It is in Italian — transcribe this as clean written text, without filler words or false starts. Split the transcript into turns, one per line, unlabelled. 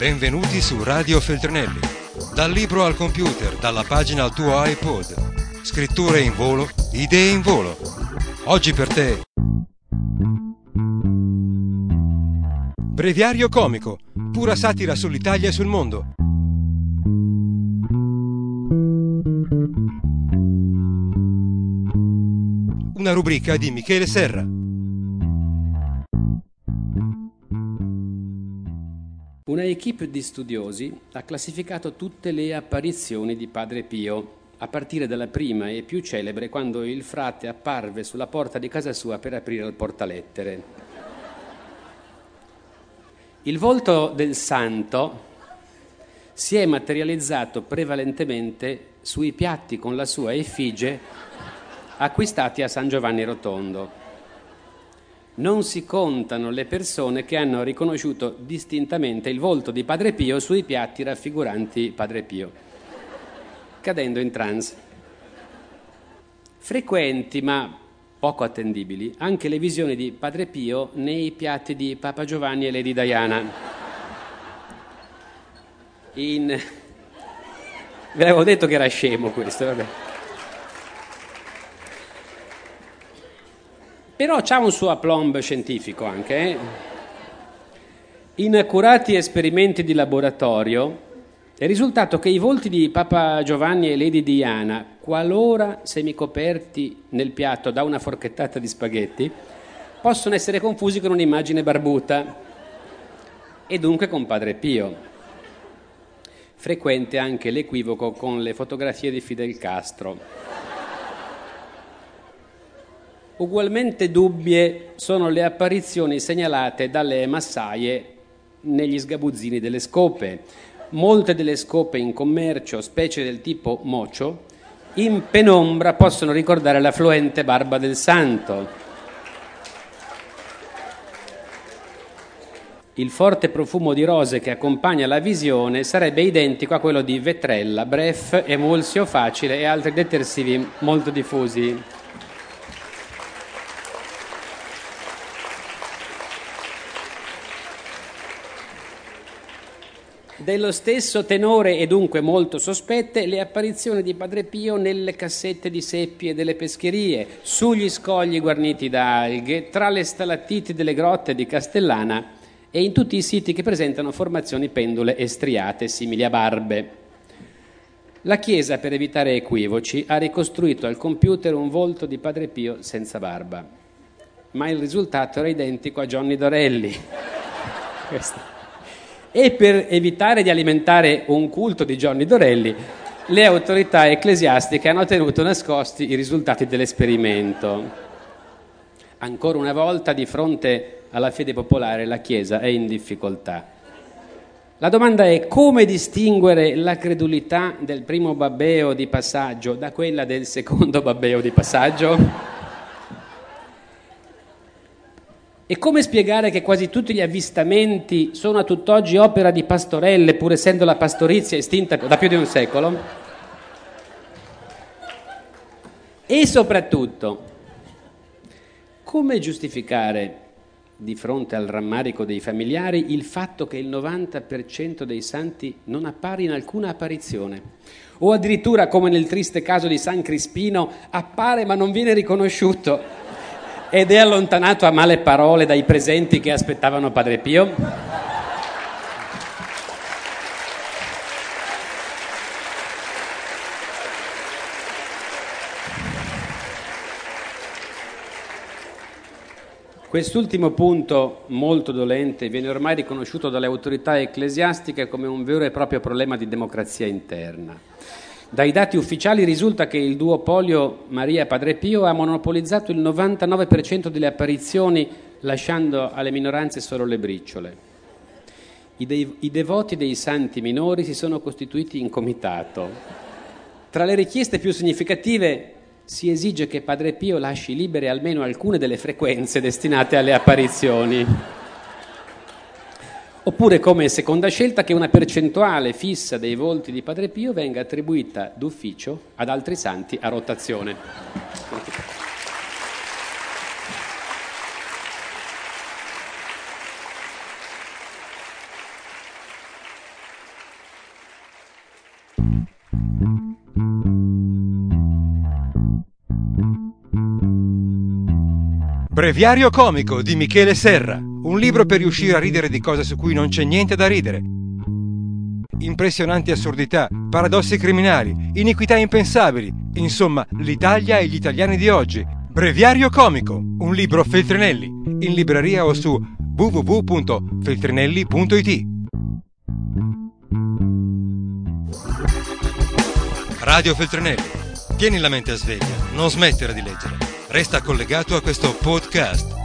Benvenuti su Radio Feltrinelli. Dal libro al computer, dalla pagina al tuo iPod. Scritture in volo, idee in volo. Oggi per te. Breviario comico, pura satira sull'Italia e sul mondo. Una rubrica di Michele Serra.
Una equipe di studiosi ha classificato tutte le apparizioni di Padre Pio, a partire dalla prima e più celebre, quando il frate apparve sulla porta di casa sua per aprire il portalettere. Il volto del santo si è materializzato prevalentemente sui piatti con la sua effigie acquistati a San Giovanni Rotondo. Non si contano le persone che hanno riconosciuto distintamente il volto di Padre Pio sui piatti raffiguranti Padre Pio, cadendo in trance. Frequenti, ma poco attendibili, anche le visioni di Padre Pio nei piatti di Papa Giovanni e Lady Diana. Ve l'avevo detto che era scemo questo, vabbè. Però c'ha un suo aplomb scientifico anche. In accurati esperimenti di laboratorio è risultato che i volti di Papa Giovanni e Lady Diana, qualora semicoperti nel piatto da una forchettata di spaghetti, possono essere confusi con un'immagine barbuta e dunque con Padre Pio. Frequente anche l'equivoco con le fotografie di Fidel Castro. Ugualmente dubbie sono le apparizioni segnalate dalle massaie negli sgabuzzini delle scope. Molte delle scope in commercio, specie del tipo mocio, in penombra possono ricordare la fluente barba del santo. Il forte profumo di rose che accompagna la visione sarebbe identico a quello di Vetrella, Bref, Emulsio Facile e altri detersivi molto diffusi. Dello stesso tenore e dunque molto sospette le apparizioni di Padre Pio nelle cassette di seppie delle pescherie, sugli scogli guarniti da alghe, tra le stalattiti delle grotte di Castellana e in tutti i siti che presentano formazioni pendule e striate simili a barbe. La Chiesa, per evitare equivoci, ha ricostruito al computer un volto di Padre Pio senza barba, ma il risultato era identico a Johnny Dorelli. E per evitare di alimentare un culto di Johnny Dorelli, le autorità ecclesiastiche hanno tenuto nascosti i risultati dell'esperimento. Ancora una volta, di fronte alla fede popolare, la Chiesa è in difficoltà. La domanda è: come distinguere la credulità del primo babbeo di passaggio da quella del secondo babbeo di passaggio? E come spiegare che quasi tutti gli avvistamenti sono a tutt'oggi opera di pastorelle, pur essendo la pastorizia estinta da più di un secolo? E soprattutto, come giustificare, di fronte al rammarico dei familiari, il fatto che il 90% dei santi non appare in alcuna apparizione? O addirittura, come nel triste caso di San Crispino, appare ma non viene riconosciuto ed è allontanato a male parole dai presenti che aspettavano Padre Pio? Quest'ultimo punto, molto dolente, viene ormai riconosciuto dalle autorità ecclesiastiche come un vero e proprio problema di democrazia interna. Dai dati ufficiali risulta che il duopolio Maria-Padre Pio ha monopolizzato il 99% delle apparizioni, lasciando alle minoranze solo le briciole. I devoti dei santi minori si sono costituiti in comitato. Tra le richieste più significative si esige che Padre Pio lasci libere almeno alcune delle frequenze destinate alle apparizioni. Oppure, come seconda scelta, che una percentuale fissa dei volti di Padre Pio venga attribuita d'ufficio ad altri santi a rotazione.
Breviario comico di Michele Serra, un libro per riuscire a ridere di cose su cui non c'è niente da ridere. Impressionanti assurdità, paradossi criminali, iniquità impensabili, insomma, l'Italia e gli italiani di oggi. Breviario comico, un libro Feltrinelli, in libreria o su www.feltrinelli.it. Radio Feltrinelli, tieni la mente a sveglia, non smettere di leggere. Resta collegato a questo podcast.